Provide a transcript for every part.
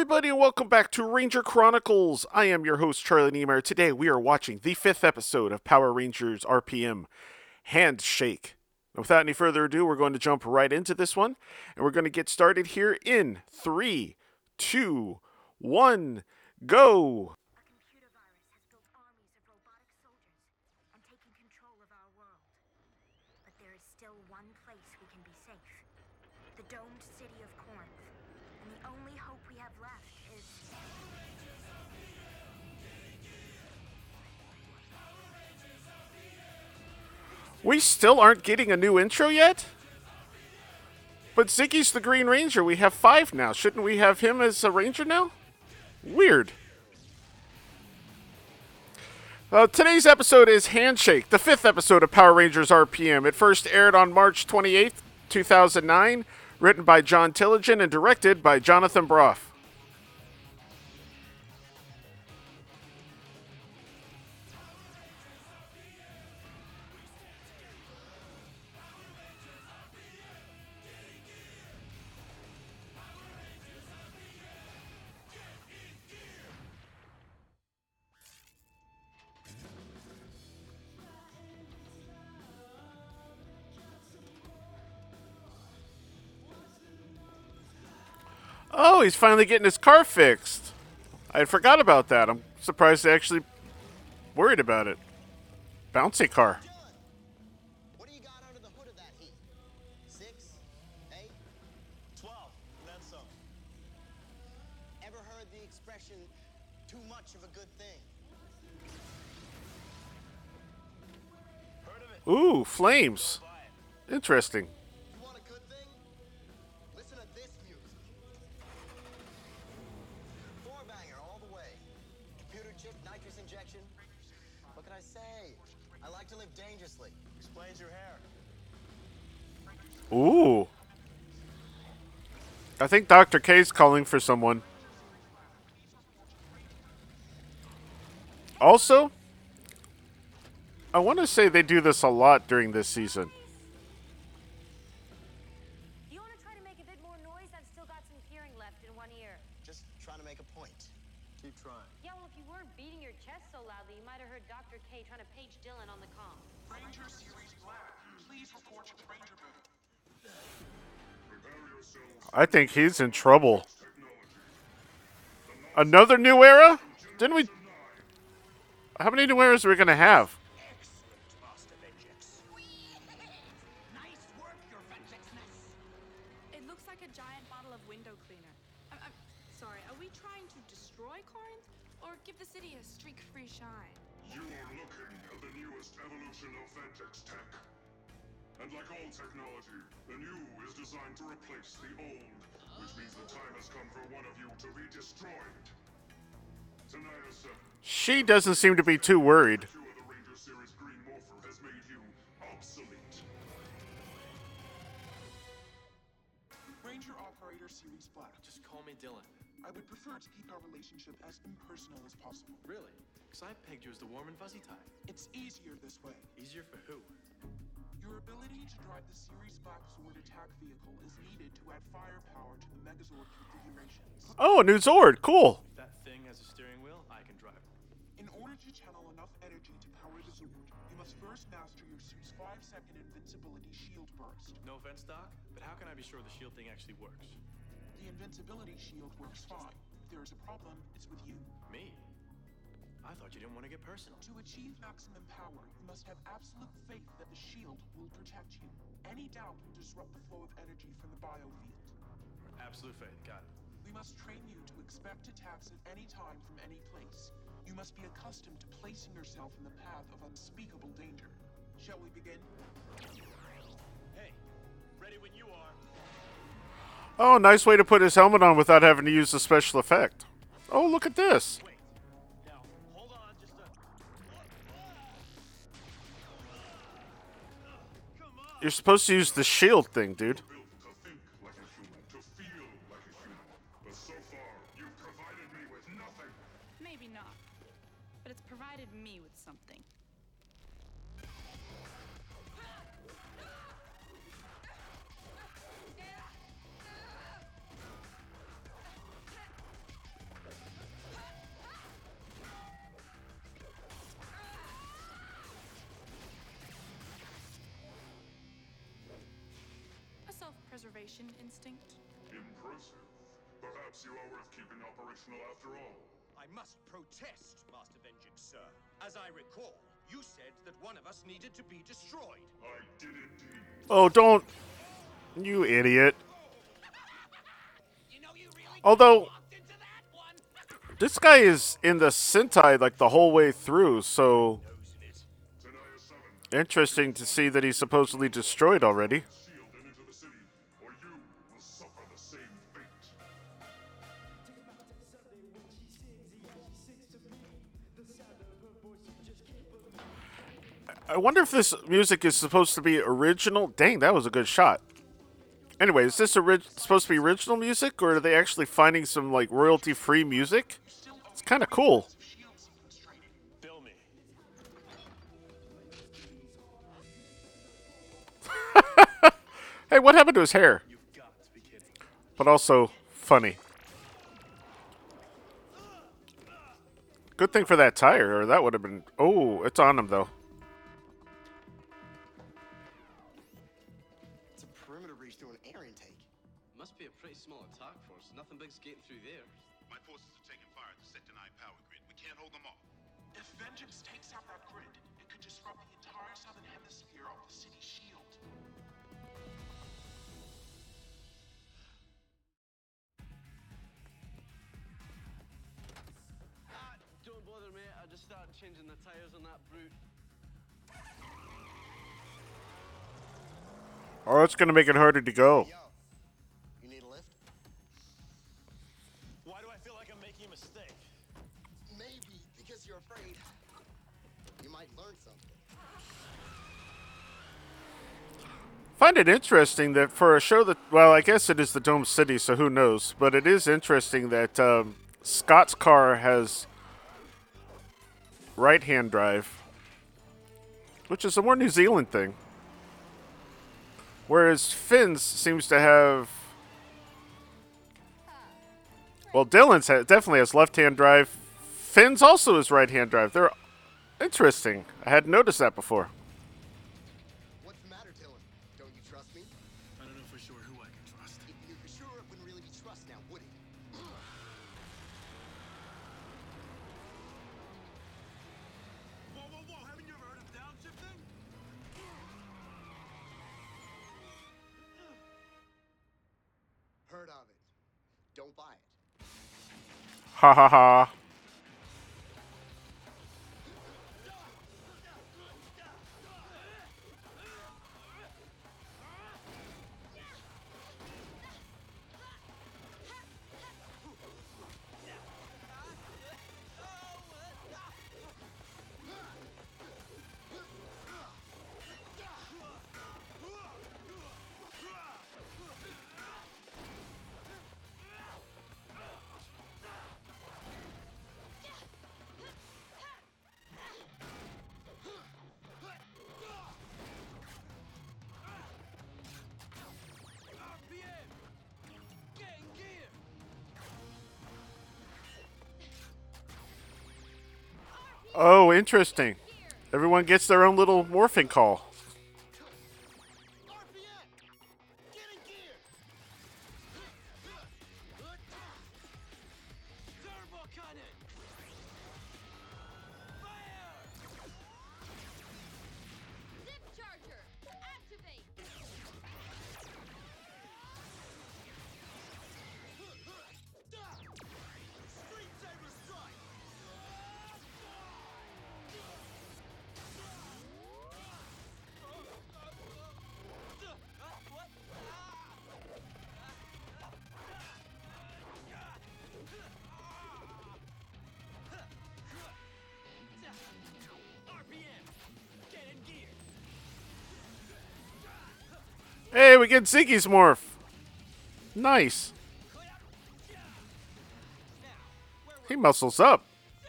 everybody, and welcome back to Ranger Chronicles. I am your host, Charlie Niemeyer. Today, we are watching the 5th episode of Power Rangers RPM, Handshake. And without any further ado, we're going to jump right into this one, and we're going to get started here in 3, 2, 1, go! A computer virus has built armies of robotic soldiers and taken control of our world. But there is still one place we can be safe. The domed city of Corinth. And the only hope we have left is... We still aren't getting a new intro yet? But Ziggy's the Green Ranger. We have 5 now. Shouldn't we have him as a Ranger now? Weird. Today's episode is Handshake, the 5th episode of Power Rangers RPM. It first aired on March 28th, 2009, written by John Tilligen and directed by Jonathan Broff. Oh, he's finally getting his car fixed. I had forgot about that. I'm surprised they actually worried about it. Bouncy car. What do you got under the hood of that heat? 6, 8, 12, and then some. Ever heard the expression, too much of a good thing? Heard of it? Ooh, flames. Interesting. You want a good thing? Listen to this music. Four-banger all the way. Computer chip, nitrous injection. What can I say? I like to live dangerously. Explains your hair. Ooh. I think Dr. K's calling for someone. Also, I want to say they do this a lot during this season. You want to try to make a bit more noise? I've still got some hearing left in one ear. Just trying to make a point. Keep trying. Yeah, well, if you weren't beating your chest so loudly, you might have heard Dr. K trying to page Dylan on the comm. Ranger Series Black, please report to the Ranger booth. I think he's in trouble. Another new era? Didn't we... How many new eras are we going to have? Excellent, Master Vengeance. Nice work, your Vengeance-ness. It looks like a giant bottle of window cleaner. I'm sorry, are we trying to destroy Corinth or give the city a streak-free shine? You are looking at the newest evolution of Ventex tech. And like all technology, the new is designed to replace the old, which means the time has come for one of you to be destroyed. Tonight at 7, She doesn't seem to be too worried. two of the Ranger Series Green Morpher has made you obsolete. Ranger Operator Series Black. Just call me Dylan. I would prefer to keep our relationship as impersonal as possible. Really? Because I pegged you as the warm and fuzzy type. It's easier this way. Easier for who? Your ability to drive the Series Black Zord attack vehicle is needed to add firepower to the Megazord configurations. Oh, a new Zord. Cool. If that thing has a steering wheel, I can drive it. In order to channel enough energy to power the Zord, you must first master your suit's 5-second invincibility shield burst. No offense, Doc, but how can I be sure the shield thing actually works? The invincibility shield works fine. If there is a problem, it's with you. Me? I thought you didn't want to get personal. To achieve maximum power, you must have absolute faith that the shield will protect you. Any doubt will disrupt the flow of energy from the biofield. Absolute faith, got it. We must train you to expect attacks at any time from any place. You must be accustomed to placing yourself in the path of unspeakable danger. Shall we begin? Hey, ready when you are. Oh, nice way to put his helmet on without having to use the special effect. Oh, look at this. Wait. Now, hold on just a... Come on! You're supposed to use the shield thing, dude. Built to think like a human, to feel like a human. But so far, you've provided me with nothing. Maybe not, but it's provided me with something. preservation instinct. Impressive. Perhaps you are worth keeping operational after all. I must protest, Master Vengeance, sir. As I recall, you said that one of us needed to be destroyed. I did indeed. Oh, don't. You idiot. You know you really Although, walked into that one. this guy is in the Sentai like the whole way through, so Tenaya 7, interesting to see that he's supposedly destroyed already. shield and into the city, or you will suffer the same fate. I wonder if this music is supposed to be original. Dang, that was a good shot. Anyway, is this supposed to be original music, or are they actually finding some like royalty-free music? It's kind of cool. Bill me. Hey, what happened to his hair? You've got to be kidding. But also funny. Good thing for that tire, or that would have been. Oh, it's on him though. It's a perimeter breach through an air intake. Must be a pretty small attack force. Nothing big's getting through there. My forces are taking fire at the Sector 9 power grid. We can't hold them off. If Vengeance takes out that grid, it could disrupt the entire southern hemisphere of the city's shield. Don't bother, mate. I just started changing the tires on that brute. Oh, it's gonna make it harder to go. Yo, you need a lift? Why do I feel like I'm making a mistake? Maybe because you're afraid you might learn something. Find it interesting that for a show that, well, I guess it is the Dome City, so who knows? But it is interesting that Scott's car has right-hand drive, which is a more New Zealand thing. Whereas Finn's seems to have, well, Dylan's definitely has left-hand drive. Finn's also is right-hand drive. They're interesting. I hadn't noticed that before. What's the matter, Dylan? Don't you trust me? I don't know for sure who I can trust. If you were sure, it wouldn't really be trust now, would it? Whoa, whoa, whoa! Haven't you ever heard of downshifting? Heard of it. Don't buy it. Ha ha ha. Oh, interesting. Everyone gets their own little morphing call. RPM! Get in gear! Turbo cannon! Fire! Zip charger, activate. Street Saber strike! RPM! Get in gear! Hey, we get Ziggy's morph. Nice. He muscles up.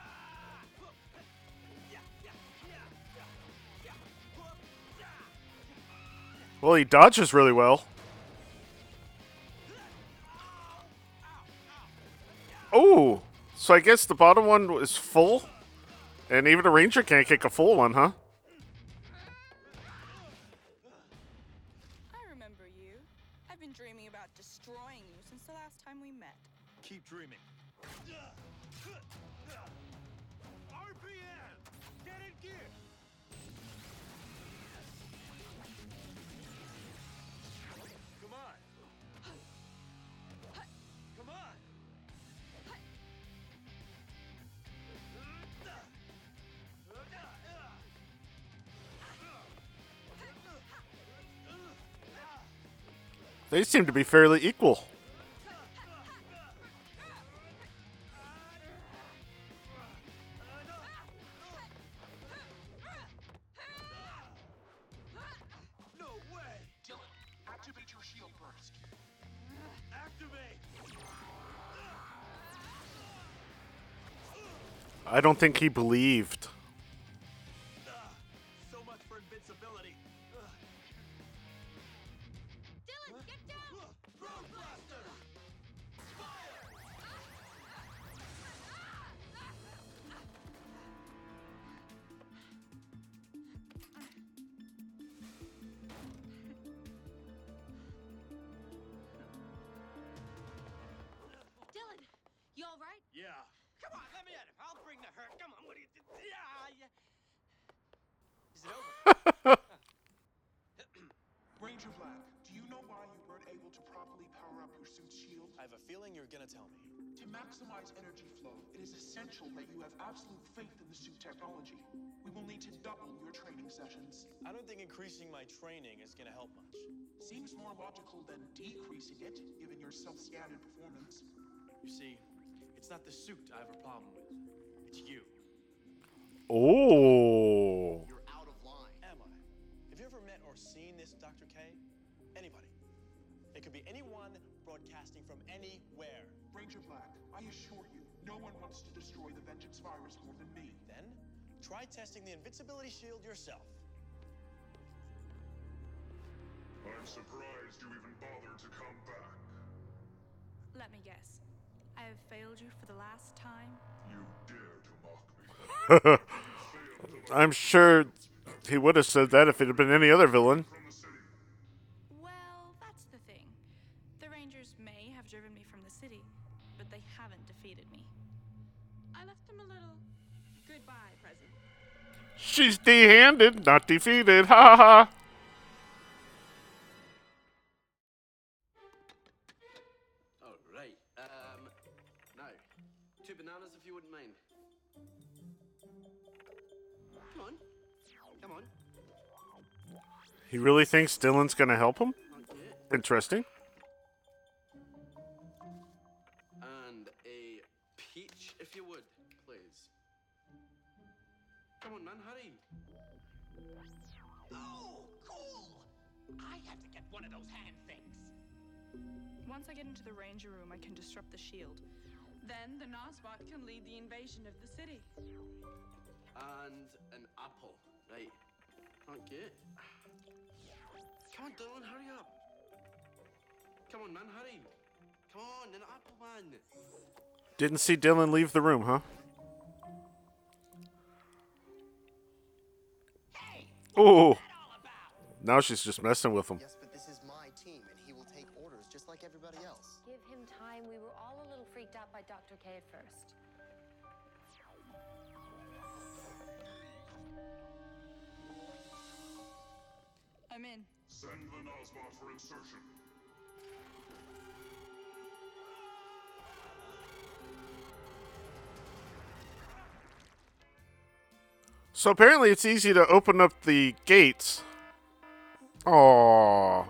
Well, he dodges really well. Oh, so I guess the bottom one is full? And even a ranger can't kick a full one, huh? I remember you. I've been dreaming about destroying you since the last time we met. Keep dreaming. RPM! Get in gear! Come on. Come on. They seem to be fairly equal. No way. Dylan, activate your shield burst. Activate. I don't think he believed. So much for invincibility. Dylan, get down! Road blaster. Fire. Dylan, you all right? Yeah. Come on, let me at him. I'll bring the hurt. Come on, what do you do? Yeah. Is it over? Ranger Black, do you know why you weren't able to properly power up your suit's shield? I have a feeling you're gonna tell me. To maximize energy flow, it is essential that you have absolute faith in the suit technology. We will need to double your training sessions. I don't think increasing my training is gonna help much. Seems more logical than decreasing it, given your substandard performance. You see, it's not the suit I have a problem with. It's you. Oh. You're out of line. Am I? Have you ever met or seen this Dr. K? Anybody. It could be anyone broadcasting from anywhere. Ranger Black, I assure you, no one wants to destroy the Vengeance virus more than me. Then, try testing the invincibility shield yourself. I'm surprised you even bothered to come back. Let me guess. I have failed you for the last time? You dare to mock me. I'm sure he would have said that if it had been any other villain. From the city. Well, that's the thing. The Rangers may have driven me from the city, but they haven't defeated me. I left them a little goodbye present. She's D-handed, not defeated. Ha ha ha. Oh, right. Now, 2 bananas if you wouldn't mind. Come on. Come on. He really thinks Dylan's gonna help him? Okay. Interesting. And a peach if you would, please. Come on, man, hurry. Oh, cool. I have to get one of those hand things. Once I get into the Ranger room, I can disrupt the shield. Then the Nosbot can lead the invasion of the city. And an apple. Right. Okay. Come on, Dylan, hurry up. Come on, man, hurry. Come on, an apple, man. Didn't see Dylan leave the room, huh? Hey! Oh. What's that all about? Now she's just messing with him. Yes, but this is my team, and he will take orders just like everybody else. Give him time. We were all a little freaked out by Dr. K at first. I'm in. Send the Nosbot for insertion. So apparently it's easy to open up the gates. Aww.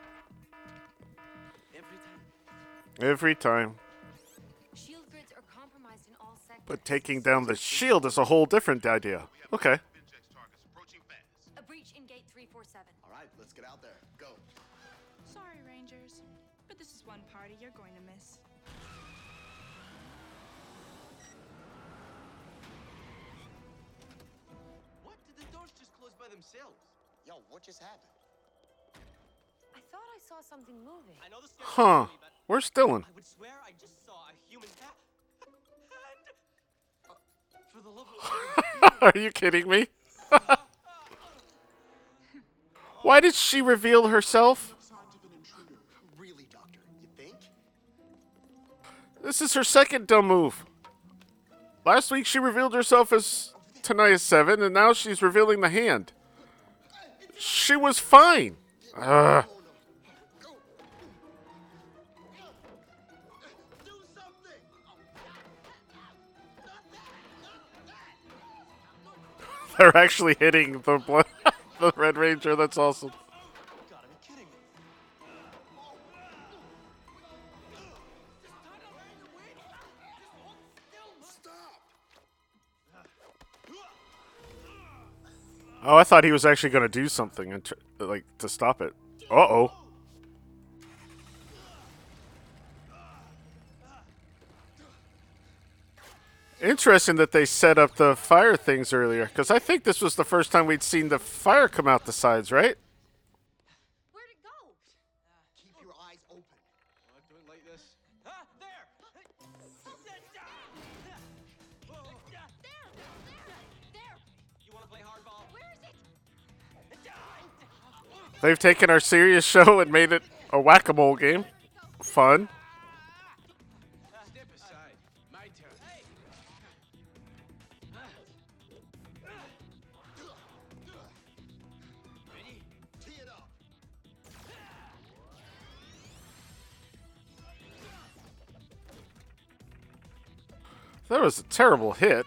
Every time. Shield grids are compromised in all sectors. But taking down the shield is a whole different idea. Okay. Vengex targets approaching fast. A breach in gate 347. All right, let's get out there. Go. Sorry, Rangers, but this is one party you're going to miss. What? Did the doors just close by themselves? Yo, what just happened? I thought I saw something moving. I know the stairs Huh. are but Where's Dylan? I would swear I just saw a human hand. For the love of... Are you kidding me? Why did she reveal herself? Signs of an intruder. This is her second dumb move. Last week she revealed herself as Tenaya 7, and now she's revealing the hand. She was fine. Ugh. They're actually hitting the the Red Ranger. That's awesome. Oh, I thought he was actually going to do something and like to stop it. Uh-oh. Interesting that they set up the fire things earlier, because I think this was the first time we'd seen the fire come out the sides, right? Where'd it go? Keep your eyes open. Do it like this. Ah, there! There! You want to play hardball? Where is it? They've taken our serious show and made it a whack-a-mole game. Fun. Step aside. My turn. Hey. Ready? Tee it up. That was a terrible hit.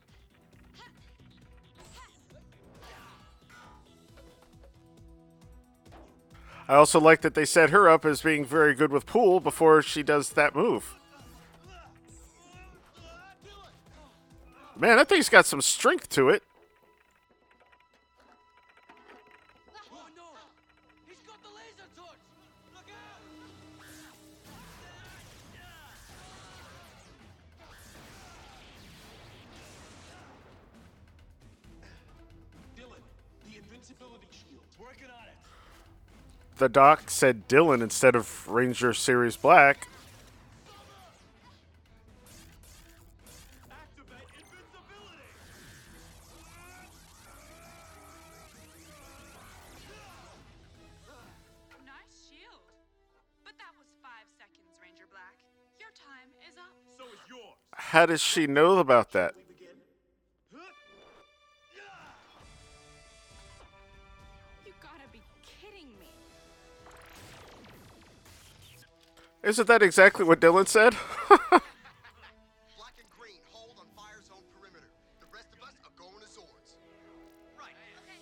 I also like that they set her up as being very good with pool before she does that move. Man, that thing's got some strength to it. Oh no! He's got the laser torch! Look out! Dylan, the invincibility shield. Working on it. The doc said Dylan instead of Ranger Series Black. Activate invincibility. Nice shield. But that was 5 seconds, Ranger Black. Your time is up. So is yours. How does she know about that? We begin. You gotta be kidding me. Isn't that exactly what Dylan said? Black and green, hold on fire zone perimeter. The rest of us are going to Zords. Right. Okay.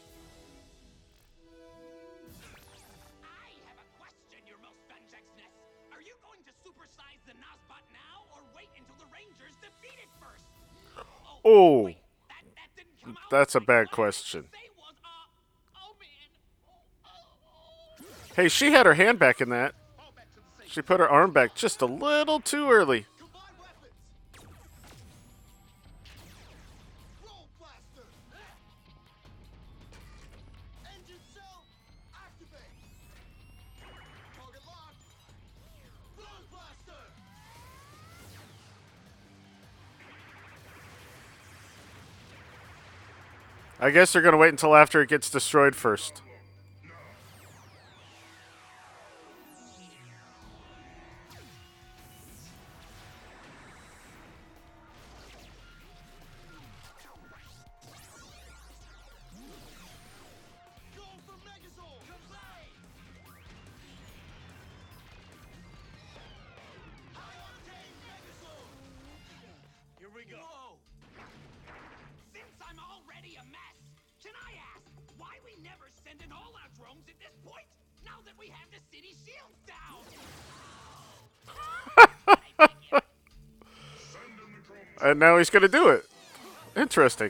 I have a question, your most Vengeance-ness. Are you going to supersize the Nazbot now, or wait until the Rangers defeat it first? Oh, Wait, that didn't come out that's a right. bad What I question. meant to say was, oh man. Hey, she had her hand back in that. She put her arm back just a little too early. Combine weapons. Roll blaster. Engine cell activate. Target locked. Close blaster. I guess they're going to wait until after it gets destroyed first. Go for Megazord. High octane Megazord. Here we go. Since I'm already a mess, can I ask why we never send in all our drones at this point? Now that we have the city shields down. And now he's going to do it. Interesting.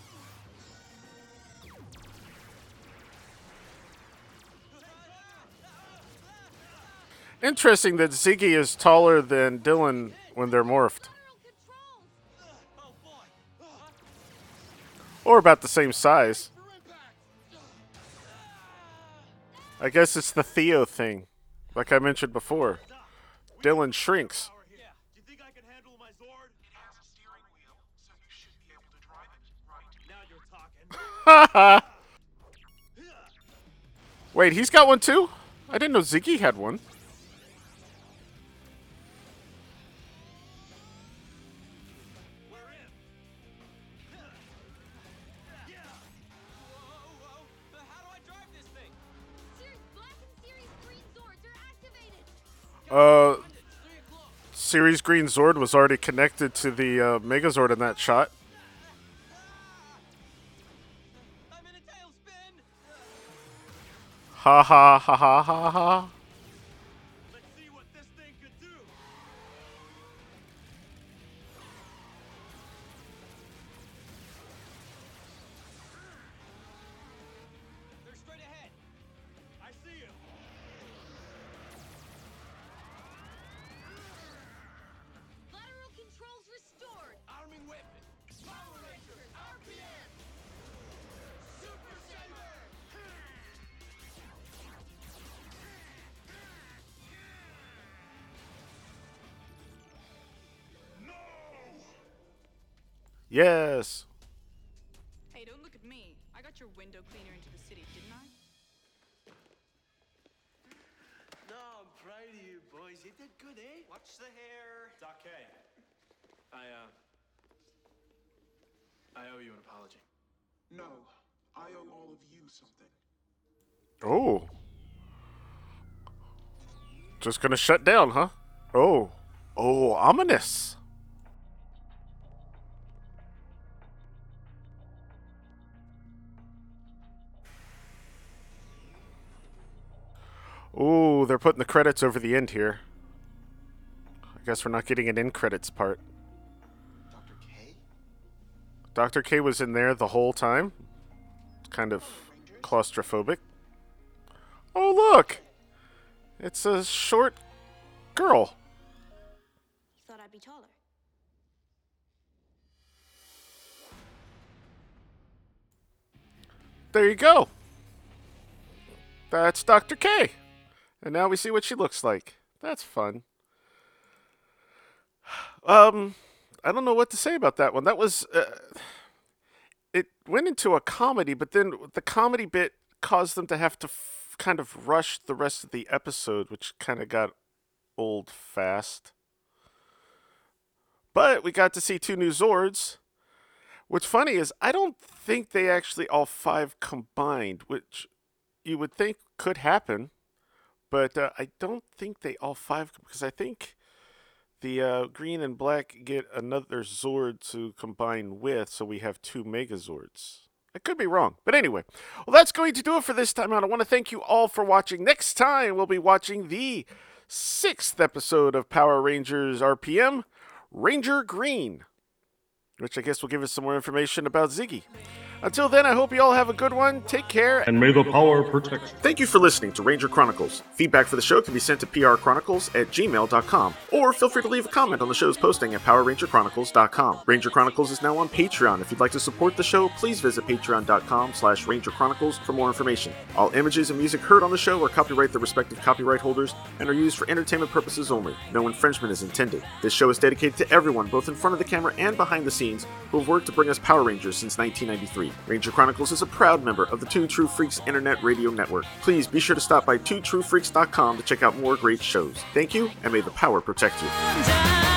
Interesting that Ziggy is taller than Dylan when they're morphed. Oh boy. Or about the same size. I guess it's the Theo thing. Like I mentioned before. Dylan shrinks. Power here. Do you think I can handle my Zord? It has a steering wheel, so you should be able to drive it, right? Now you're talking. Wait, he's got one too? I didn't know Ziggy had one. Series Green Zord was already connected to the Megazord in that shot. I'm in a tailspin. Ha ha ha ha ha ha. Let's see what this thing could do. They're straight ahead. I see him. Lateral controls restored. Arming weapon. Power Rangers RPM. Super Saber. Yes. Hey, don't look at me. I got your window cleaner into the city, didn't I? No, I'm proud of you, boys. You did good, eh? Watch the hair. Doc K. I owe you an apology. No, I owe all of you something. Oh. Just gonna shut down, huh? Oh. Oh, ominous. Oh, they're putting the credits over the end here. I guess we're not getting an end credits part. Dr. K? Dr. K was in there the whole time. Kind of claustrophobic. Oh, look! It's a short girl. You thought I'd be taller. There you go. That's Dr. K. And now we see what she looks like. That's fun. I don't know what to say about that one. That was... it went into a comedy, but then the comedy bit caused them to have to kind of rush the rest of the episode, which kind of got old fast. But we got to see 2 new Zords. What's funny is I don't think they actually all 5 combined, which you would think could happen. But I don't think they all 5, because I think the green and black get another Zord to combine with, so we have 2 Megazords. I could be wrong. But anyway, well, that's going to do it for this time out. I want to thank you all for watching. Next time, we'll be watching the 6th episode of Power Rangers RPM, Ranger Green, which I guess will give us some more information about Ziggy. Until then, I hope you all have a good one. Take care. And may the power protect you. Thank you for listening to Ranger Chronicles. Feedback for the show can be sent to prchronicles@gmail.com, or feel free to leave a comment on the show's posting at powerrangerchronicles.com. Ranger Chronicles is now on Patreon. If you'd like to support the show, please visit patreon.com/rangerchronicles for more information. All images and music heard on the show are copyright the respective copyright holders and are used for entertainment purposes only. No infringement is intended. This show is dedicated to everyone, both in front of the camera and behind the scenes, who have worked to bring us Power Rangers since 1993. Ranger Chronicles is a proud member of the Two True Freaks Internet Radio Network. Please be sure to stop by twotruefreaks.com to check out more great shows. Thank you, and may the power protect you.